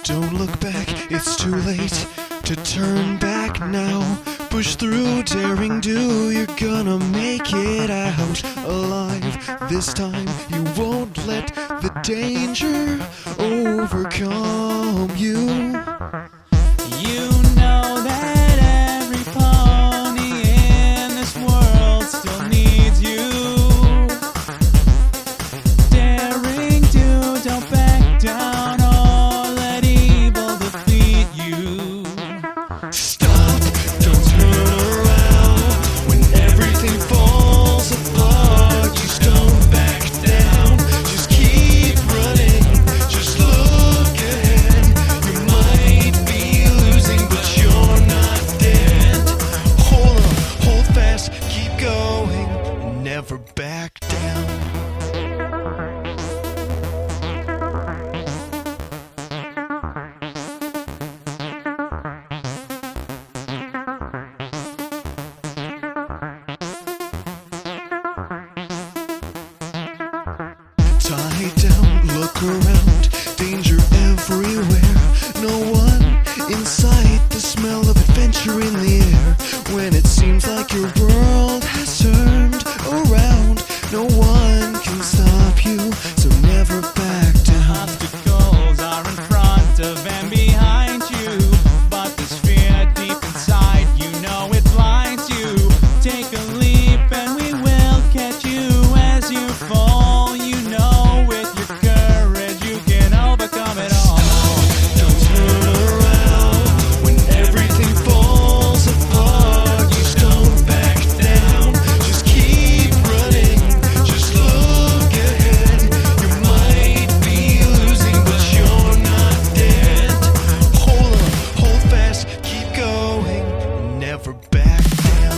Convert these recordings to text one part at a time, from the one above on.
Don't look back, it's too late to turn back now. Push through, daring do, you're gonna make it out alive. This time you won't let the danger overcome you. You know that every pony in this world still needs you. Daring do, don't back down or let evil defeat you. Stop, don't turn around when everything falls apart. Just don't back down, just keep running, just look ahead. You might be losing, but you're not dead. Hold on, hold fast, keep going, never back down. Tie down, look around, danger everywhere. No one in sight, the smell of adventure in the air. When it seems like your world has turned around, no one can stop you, so never back down. Obstacles are in front of and behind you, but there's fear deep inside, you know it blinds you. Take a leap and we will catch you as you fall. You know with your courage you can overcome it all. Don't turn around when everything falls apart. Just don't back down, just keep running, just look ahead. You might be losing, but you're not dead. Hold on, hold fast, keep going, never back down.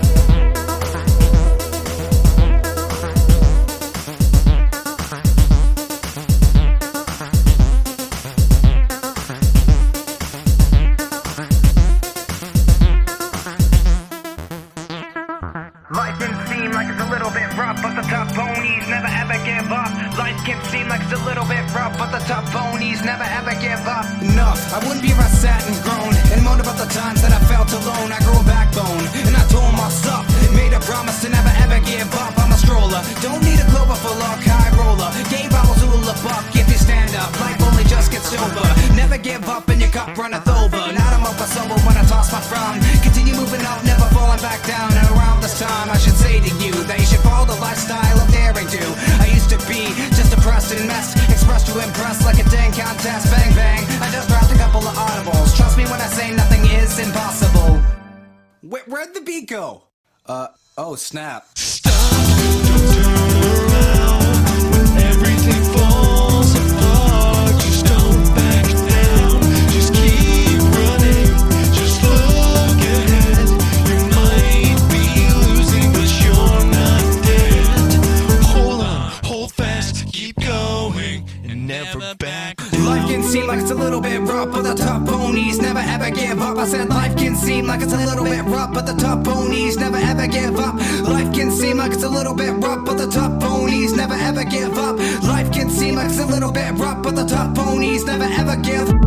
Life can seem like it's a little bit rough, but the top ponies never ever give up. Life can seem like it's a little bit rough, but the top ponies never ever give up. Enough, I wouldn't be where I sat and groaned and moaned about the times that I felt alone. I grew a backbone and I told myself, made a promise to never ever give up. I'm a stroller, don't need a clover for luck, high roller. Game vowels who will look up if you stand up. Life only just gets over. Never give up and your cup runneth over. Not a month or sober when I toss my frown. Continue moving up, never falling back down. And around this time I should say to you that you should follow the lifestyle of daring do. I used to be just depressed and messed, expressed to impress like a dang contest. Bang bang, I just dropped a couple of audibles. Trust me when I say nothing is impossible. Where'd the beat go? Oh snap. Stop, don't turn around when everything falls apart. Just don't back down, just keep running, just look ahead. You might be losing, but you're not dead. Hold on, hold fast, keep going, and never back down. Life can seem like it's a little bit rough, but the top ponies never ever give up. I said life can seem like it's a little bit rough, but the top ponies never ever give up. Life can seem like it's a little bit rough, but the top ponies never ever give up. Life can seem like it's a little bit rough, but the top ponies never ever give up.